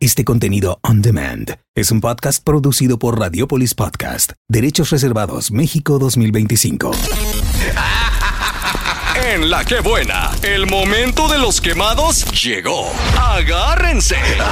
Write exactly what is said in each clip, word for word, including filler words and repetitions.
Este contenido on demand es un podcast producido por Radiopolis Podcast. Derechos reservados México dos mil veinticinco. En La Que Buena, el momento de los quemados llegó. Agárrense.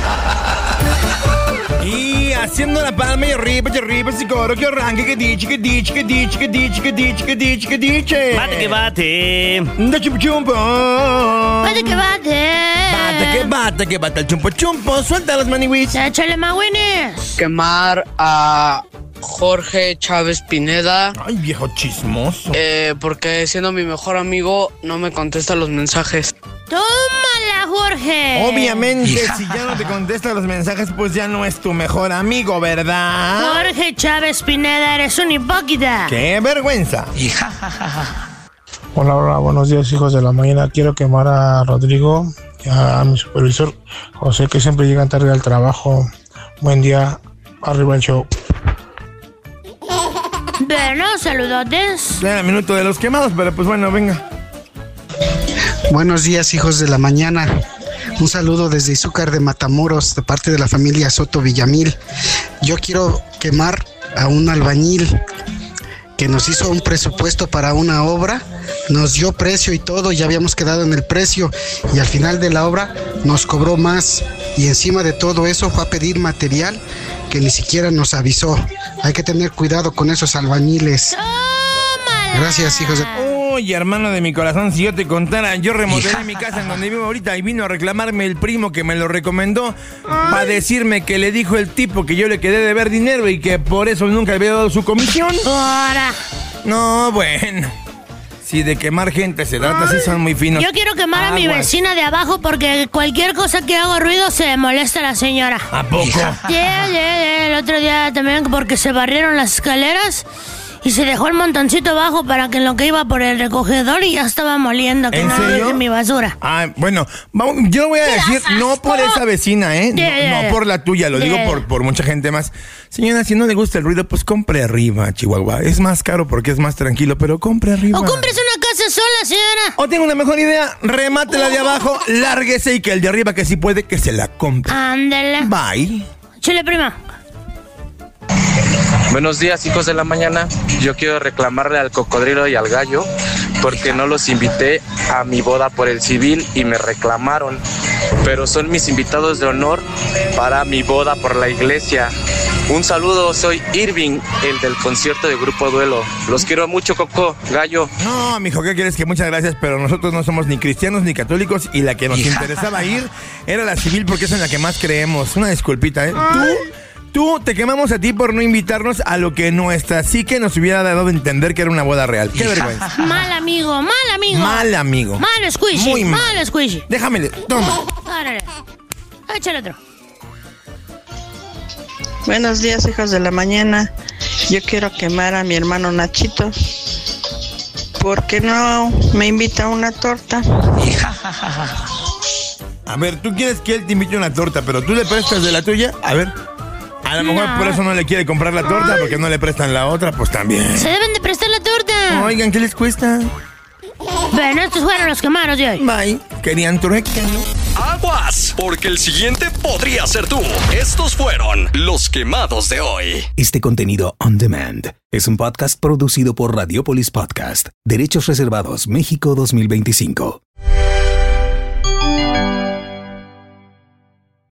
Y haciendo la palma y arriba, y arriba, ese coro que arranque, que diche, que diche, que diche, que diche, que diche, que diche, que diche. Bate que bate. Da chumpo chumpo. Bate que bate. Bate que bate, que bate el chumpo chumpo. Suelta las maniwis. Échale más Winnie's. Quemar a Jorge Chávez Pineda. Ay, viejo chismoso. Eh, porque siendo mi mejor amigo, no me contesta los mensajes. ¡Tómala, Jorge! Obviamente, si ya no te contesta los mensajes, pues ya no es tu mejor amigo, ¿verdad? Jorge Chávez Pineda, eres un hipócrita. ¡Qué vergüenza! Hola, hola, buenos días, hijos de la mañana. Quiero quemar a Rodrigo y a mi supervisor José, que siempre llegan tarde al trabajo. Buen día, arriba el show. Bueno, saludotes. Ya era el minuto de los quemados, pero pues bueno, venga. Buenos días, hijos de la mañana. Un saludo desde Izúcar de Matamoros, de parte de la familia Soto Villamil. Yo quiero quemar a un albañil que nos hizo un presupuesto para una obra, nos dio precio y todo, ya habíamos quedado en el precio y al final de la obra nos cobró más y encima de todo eso fue a pedir material que ni siquiera nos avisó. Hay que tener cuidado con esos albañiles. ¡Tómala! Gracias, hijos de... Oye, hermano de mi corazón, si yo te contara, yo remodelé mi casa en donde vivo ahorita y vino a reclamarme el primo que me lo recomendó para decirme que le dijo el tipo que yo le quedé de ver dinero y que por eso nunca le había dado su comisión. Ahora. No, bueno. Si de quemar gente se trata, así son muy finos. Yo quiero quemar a mi Aguas. vecina de abajo porque cualquier cosa que haga ruido se molesta a la señora. ¿A poco? Yeah, yeah, yeah. El otro día también porque se barrieron las escaleras y se dejó el montoncito abajo para que en lo que iba por el recogedor y ya estaba moliendo que ¿En no serio? deje mi basura. Ah, bueno, vamos, yo voy a decir, no por esa vecina, ¿eh? No, Yeah, yeah, no por la tuya, lo yeah. digo por, por mucha gente más. Señora, si no le gusta el ruido, pues compre arriba, Chihuahua. Es más caro porque es más tranquilo, pero compre arriba. O cómprese una casa sola, señora. O tengo una mejor idea, remátela de abajo, lárguese y que el de arriba que sí puede, que se la compre. Ándele. Bye. Chile, prima. Buenos días, hijos de la mañana. Yo quiero reclamarle al cocodrilo y al gallo porque no los invité a mi boda por el civil y me reclamaron. Pero son mis invitados de honor para mi boda por la iglesia. Un saludo, soy Irving, el del concierto de Grupo Duelo. Los quiero mucho, Coco, gallo. No, mijo, ¿qué quieres? Que muchas gracias, pero nosotros no somos ni cristianos ni católicos y la que nos interesaba ir era la civil porque es en la que más creemos. Una disculpita, ¿eh? Tú... Tú te quemamos a ti por no invitarnos a lo que nuestra psique nos hubiera dado de entender que era una boda real. ¡Qué vergüenza! Mal amigo, mal amigo. Mal amigo. Mal squishy, Muy mal. mal squishy. Déjamele, toma. Árale. Échale otro. Buenos días, hijos de la mañana. Yo quiero quemar a mi hermano Nachito porque no me invita a una torta. A ver, tú quieres que él te invite una torta, pero tú le prestas de la tuya. A ver. A lo mejor No. por eso no le quiere comprar la torta, porque no le prestan la otra, pues también. Se deben de prestar la torta. Oigan, ¿qué les cuesta? Bueno, estos fueron los quemados de hoy. Bye. Querían trueque, ¿no? Aguas, porque el siguiente podría ser tú. Estos fueron los quemados de hoy. Este contenido on demand es un podcast producido por Radiopolis Podcast. Derechos reservados México dos mil veinticinco.